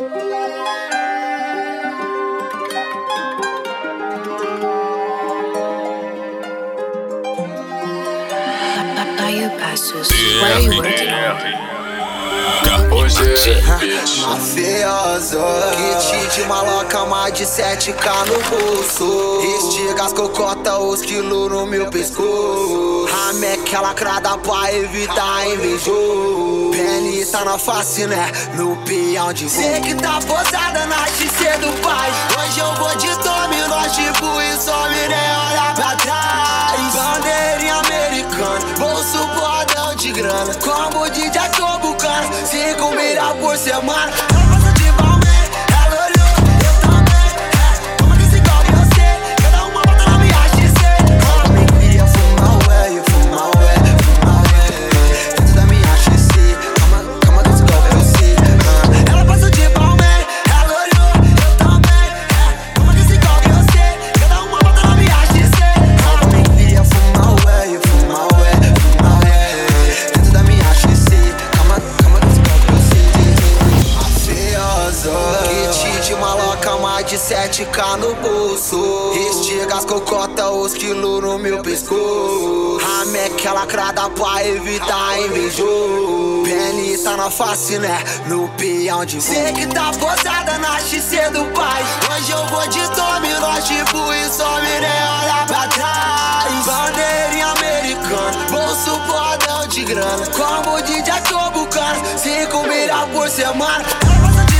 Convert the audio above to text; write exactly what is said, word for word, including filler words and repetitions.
Where are you working on? Hoje é mafioso, kit de maloca, mais de sete K no bolso. Estiga as cocota, os quilos no meu pescoço. Rameque lacrada pra evitar invejoso. Penny tá na face, né? No peão de voo. Cê que tá posada na X C do pai. Hoje eu vou de dominó, tipo, e some, né? Olha pra trás. Bandeirinha americana, bolso bordão de grana. Como de D J tô bucana, cinco milha por semana. Eu passo de Balmain, ela olhou, eu também. É, como desse golpe eu sei, cada uma bota na minha X C. Homem queria fumar ué, fumar ué, fumar ué. Dentro da minha X C, calma, calma desse golpe eu sei. uh. Ela passou de Balmain, ela olhou, eu também. É, como desse golpe eu sei, cada uma bota na minha X C. Homem queria fumar ué, fumar ué, fumar ué. Dentro da minha X C, calma, calma desse golpe eu sei. Mafioso, kit de maloca, mais de sete K no bolso. Estiga as cocota, os quilos no meu pescoço. Rameque lacrada pra evitar invejoso. Penny tá na face, né? No peão de voo. Cê que tá posada na X C do pai. Hoje eu vou de dominó, tipo, e some, né? Olha pra trás. Bandeirinha americana, bolso bordão de grana. Como de D J tô bucana, cinco milha por semana. Ela passa